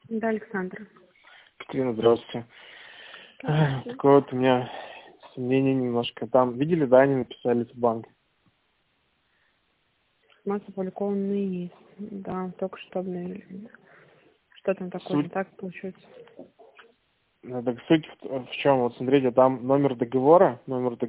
Да, Александра. Катерина, здравствуйте. Здравствуйте. Такое вот у меня сомнение немножко. Там, видели, да, они написали в банк? Масса опубликованные есть. Да, только что обновили. Что там такое не Суть, так получается? так суть в чем? Вот смотрите, там номер договора,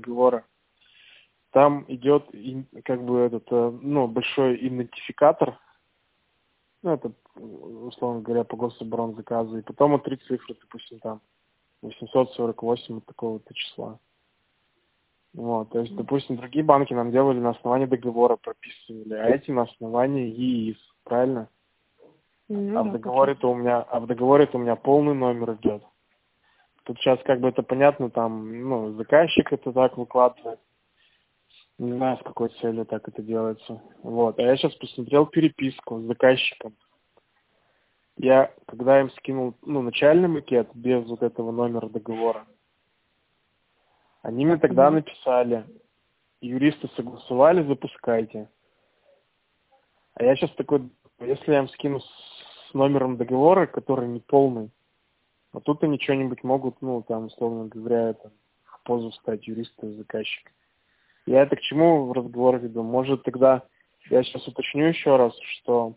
там идет как бы этот, большой идентификатор, это, условно говоря, по гособоронзаказу, и потом вот 3 цифры, допустим, там 848 от такого-то числа. Вот, то есть, допустим, другие банки нам делали на основании договора, прописывали, а эти на основании ЕИС, правильно? Ну А в да, договоре-то у меня полный номер идет. Тут сейчас как бы это понятно, там, заказчик это так выкладывает. Не знаю, с какой целью так это делается. Вот. А я сейчас посмотрел переписку с заказчиком. Я, когда им скинул, начальный макет без вот этого номера договора, они мне тогда написали, юристы согласовали, запускайте. А я сейчас такой, если я им скину с номером договора, который не полный, вот тут они что-нибудь могут, условно говоря, это в позу встать юриста и заказчика. Я это к чему в разговор веду? Может, тогда я сейчас уточню еще раз, что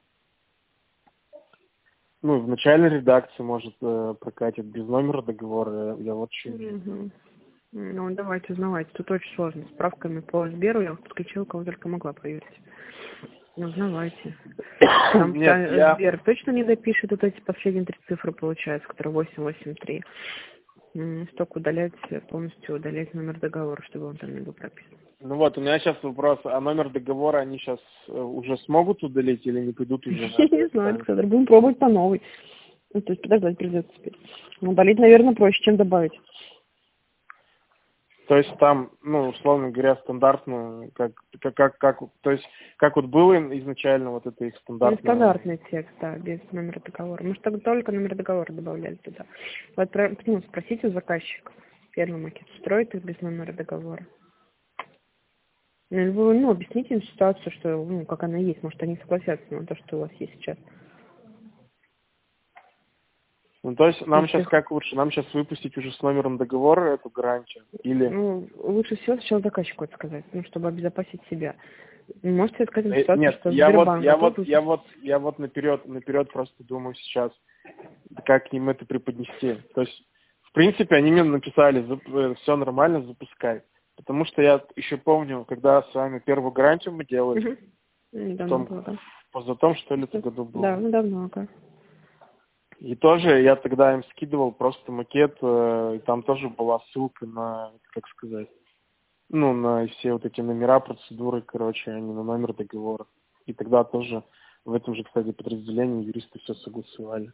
в начальной редакции, может, прокатит без номера договора. Я вот что. Ну, давайте узнавайте. Тут очень сложно. Справками по Сберу я подключила, кого только могла проверить. Ну, узнавайте. Там Нет, Сбер точно не допишет вот эти последние 3 цифры, получается, которые 883. Столько удалять, полностью удалять номер договора, чтобы он там не был прописан. Ну вот, у меня сейчас вопрос, а номер договора они сейчас уже смогут удалить или не придут уже? Я не знаю, Александр, будем пробовать по новой. Ну, то есть подождать придется теперь. Ну, удалить, наверное, проще, чем добавить. То есть там, условно говоря, стандартно, то есть, как вот было изначально вот это их стандартное... Стандартный текст, да, без номера договора. Мы же только номер договора добавляли туда. Вот спросите у заказчика. Первый макет строит их без номера договора. Вы, объясните им ситуацию, что, как она есть. Может, они согласятся на то, что у вас есть сейчас. То есть нам сейчас как лучше? Нам сейчас выпустить уже с номером договора эту гарантию? Или... Лучше всего сначала заказчику это сказать, чтобы обезопасить себя. Можете сказать им ситуацию, Нет, что Сбербанк... я вот наперед просто думаю сейчас, как к ним это преподнести. То есть, в принципе, они мне написали, все нормально, запускай. Потому что я еще помню, когда с вами первую гарантию мы делали, позатом, что ли, это году было. Да, давно, ага. И тоже я тогда им скидывал просто макет, и там тоже была ссылка на, как сказать, на все вот эти номера, процедуры, короче, а не на номер договора. И тогда тоже в этом же, кстати, подразделении юристы все согласовали.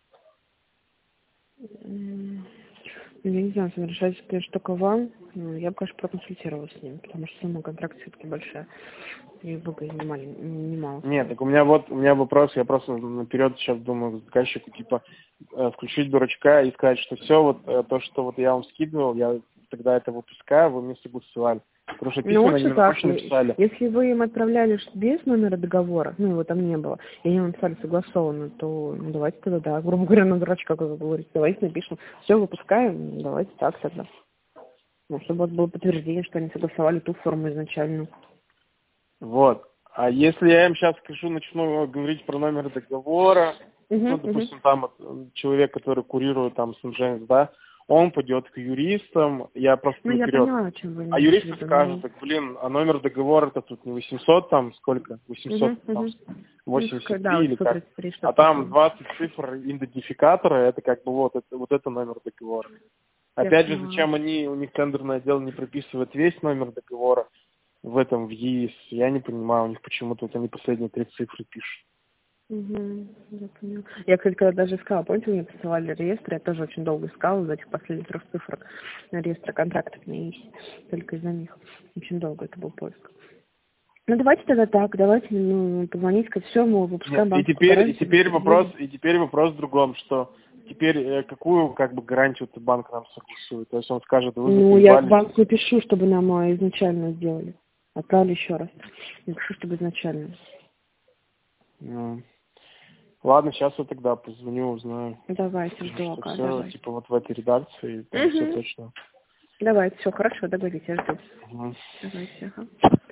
Я не знаю, решать, конечно, только вам. Я бы, конечно, проконсультировалась с ним, потому что сумма контракта все-таки большая. И выгодно немало. Нет, так у меня вопрос, я просто наперед сейчас думаю заказчику, включить дурачка и сказать, что все, то, что вот я вам скидывал, я тогда это выпускаю, вы мне согласовали. Потому что письма они точно написали. Если вы им отправляли без номера договора, его там не было, и они написали согласованно, то давайте тогда, да, грубо говоря, на дурачка, как вы говорите, давайте напишем, все, выпускаем, давайте так тогда. Чтобы у вас было подтверждение, что они согласовали ту форму изначальную. Вот. А если я им сейчас начну говорить про номер договора, допустим, там человек, который курирует там снабжение, да, он пойдет к юристам, я просто наперед. Я поняла, о чем вы а юристы скажут, а номер договора-то тут не 800, там сколько? 800, там 83 или как? А там 20 цифр идентификатора, это как бы вот это номер договора. Опять же, зачем у них тендерное отдел не прописывает весь номер договора в ЕИС, я не понимаю, у них почему-то они последние 3 цифры пишут. Я поняла. Я, кстати, когда даже искала, помните, мне присылали реестр, я тоже очень долго искала из этих последних 3 цифр реестра контрактов на ЕИС, только из-за них. Очень долго это был поиск. Давайте тогда так, давайте позвонить, сказать, все, мы выпускаем банк. И теперь вопрос в другом, что теперь какую гарантию банк нам согласует? То есть он скажет, вы я банку пишу, чтобы нам изначально сделали. Отправлю еще раз. Я пишу, чтобы изначально. Ладно, сейчас я тогда позвоню, узнаю. Давайте, жду, Что ага, все, давай. типа, вот в этой редакции, там все точно. Давайте, все, хорошо, договоритесь, жду. Угу. Давайте, ага.